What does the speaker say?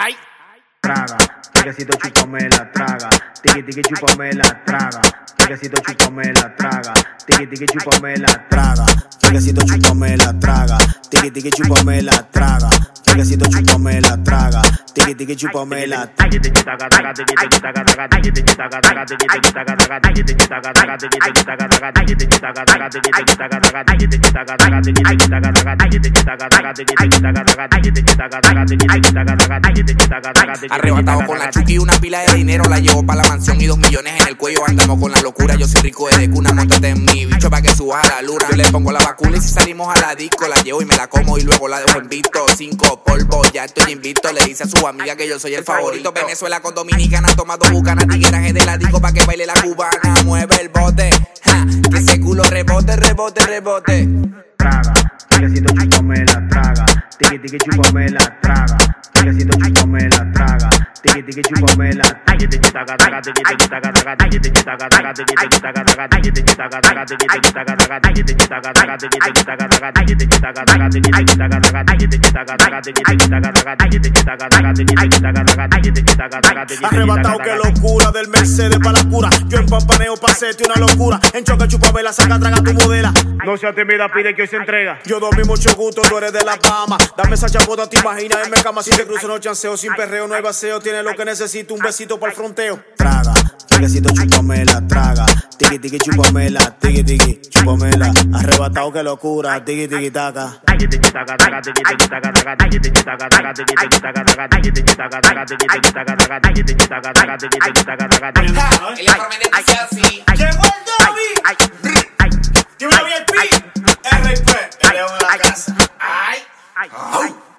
Ay. Traga, requesito chúpame la traga. Tiki tiki chúpame la traga. Requesito chúpame la traga. Tiki tiki chúpame la traga. Requesito chúpame la traga. Tiki tiki chúpame la traga. Requesito chúpame la traga. Tiki tiki chúpame la traga. Arrebatado con la Chucky, una pila de dinero la llevo pa' la mansión y 2 millones en el cuello. Andamos con la locura, yo soy rico de cuna. Móntate en mi bicho pa' que subas a la luna. Yo le pongo la vacuna y si salimos a la disco la llevo y me la como y luego la dejo en visto. 5 polvos, ya estoy invicto. Le dice a su amiga que yo soy el favorito. Venezuela con Dominicana, toma 2 bucanas. Tigueraje de la disco pa' que baile la cubana. Mueve el bote, ja, que ese culo rebote, rebote, rebote. Traga, requesito chúpame la traga. Tiki tiki chúpame la traga. Requesito chúpame la traga. Tiki tiki chúpame la traga. Arrebatado que locura, del Mercedes pa' la cura. Yo en pampaneo pasete una locura. En choque chúpame la saca, traga tu modela. No seas tímida, pide que hoy se entrega. Yo doy mucho gusto, tú eres de la Bahama. Dame esa chapota, te imaginas en mi cama. Si te cruzo no chanceo, sin perreo no hay vacío. Tiene lo que necesito, un besito para el fronteo. Traga, requesito chúpame la traga. Tiki tiki chúpame la, tiki tiki chúpame la. Arrebatado que locura, tiki tiki taca. El informe de tu selfie. Llegó el Dobby. Tiene una VIP. RP, el león de la casa. Ay.